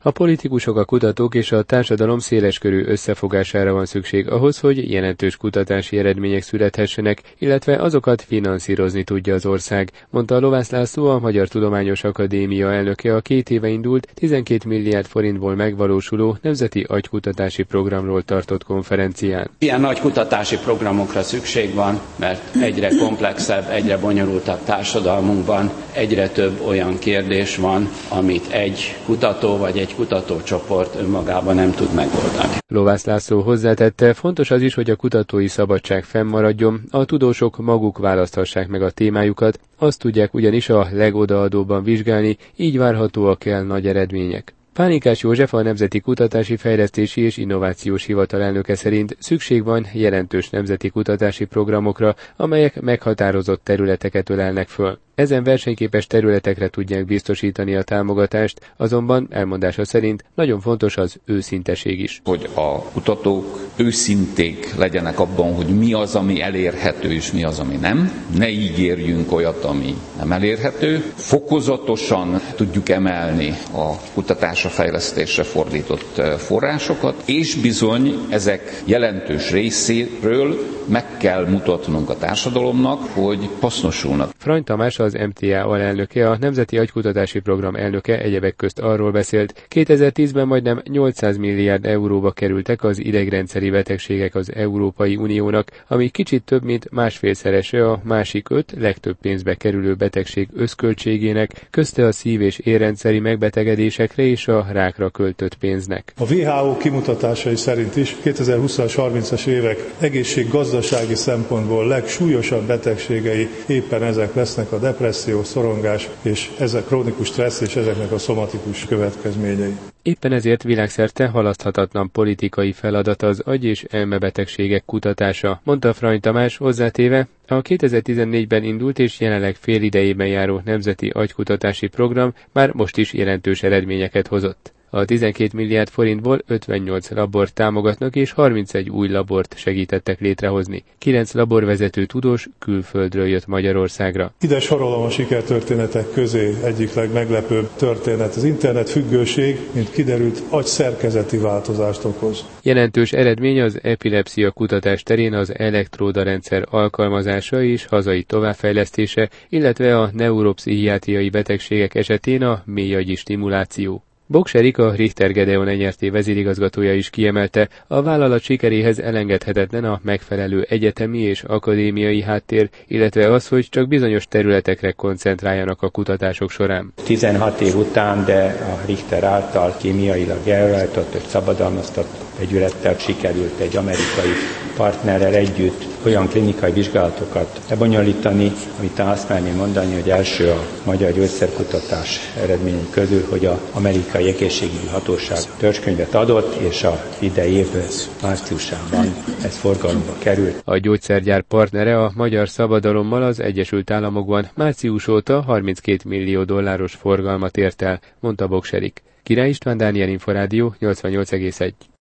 A politikusok, a kutatók és a társadalom széleskörű összefogására van szükség ahhoz, hogy jelentős kutatási eredmények születhessenek, illetve azokat finanszírozni tudja az ország, mondta Lovász László, a Magyar Tudományos Akadémia elnöke a 2 éve indult 12 milliárd forintból megvalósuló nemzeti agykutatási programról tartott konferencián. Ilyen nagy kutatási programokra szükség van, mert egyre komplexebb, egyre bonyolultabb társadalmunkban egyre több olyan kérdés van, amit egy kutató vagy egy kutatócsoport önmagában nem tud megoldani. Lovász László hozzátette, fontos az is, hogy a kutatói szabadság fennmaradjon, a tudósok maguk választhassák meg a témájukat, azt tudják ugyanis a legodaadóbban vizsgálni, így várhatóak el nagy eredmények. Pánikás József, a Nemzeti Kutatási Fejlesztési és Innovációs Hivatal elnöke szerint szükség van jelentős nemzeti kutatási programokra, amelyek meghatározott területeket ölelnek föl. Ezen versenyképes területekre tudják biztosítani a támogatást, azonban elmondása szerint nagyon fontos az őszinteség is. Hogy a kutatók őszinték legyenek abban, hogy mi az, ami elérhető, és mi az, ami nem. Ne ígérjünk olyat, ami nem elérhető. Fokozatosan tudjuk emelni a kutatásra, fejlesztésre fordított forrásokat, és bizony ezek jelentős részéről meg kell mutatnunk a társadalomnak, hogy hasznosulnak. Frany Tamás, az MTA alelnöke, a Nemzeti Agykutatási Program elnöke egyebek közt arról beszélt, 2010-ben majdnem 800 milliárd euróba kerültek az idegrendszeri betegségek az Európai Uniónak, ami kicsit több, mint másfélszerese a másik 5 legtöbb pénzbe kerülő betegség összköltségének, közte a szív- és érrendszeri megbetegedésekre és a rákra költött pénznek. A WHO kimutatásai szerint is 2020-as, 30-as évek egészséggazdasági szempontból legsúlyosabb betegségei éppen ezek lesznek: a depresszió, szorongás és ezek krónikus stressz és ezeknek a szomatikus következményei. Éppen ezért világszerte halaszthatatlan politikai feladat az agy- és elmebetegségek kutatása, mondta Frany Tamás, hozzátéve, a 2014-ben indult és jelenleg fél idejében járó Nemzeti Agykutatási Program már most is jelentős eredményeket hozott. A 12 milliárd forintból 58 labort támogatnak és 31 új labort segítettek létrehozni. 9 laborvezető tudós külföldről jött Magyarországra. Ide sorolom a sikertörténetek közé egyik legmeglepőbb történet. Az internetfüggőség, mint kiderült, agyszerkezeti változást okoz. Jelentős eredmény az epilepszia kutatás terén az elektródarendszer alkalmazása és hazai továbbfejlesztése, illetve a neuropszichiátriai betegségek esetén a mélyagyi stimuláció. Boks Erik, a Richter Gedeon NRT vezérigazgatója is kiemelte, a vállalat sikeréhez elengedhetetlen a megfelelő egyetemi és akadémiai háttér, illetve az, hogy csak bizonyos területekre koncentráljanak a kutatások során. 16 év után, de a Richter által kémiailag elrajtott, szabadalmaztatott vegyülettel sikerült egy amerikai partnerrel együtt olyan klinikai vizsgálatokat lebonyolítani, amit azt merném mondani, hogy első a magyar gyógyszerkutatás eredményei közül, hogy az amerikai egészségügyi hatóság törzskönyvet adott, és a idei év márciusában ez forgalomba került. A gyógyszergyár partnere a magyar szabadalommal az Egyesült Államokban március óta 32 millió dolláros forgalmat ért el, mondta Boks Erik. Király István, Dániel Inforádió, 88,1.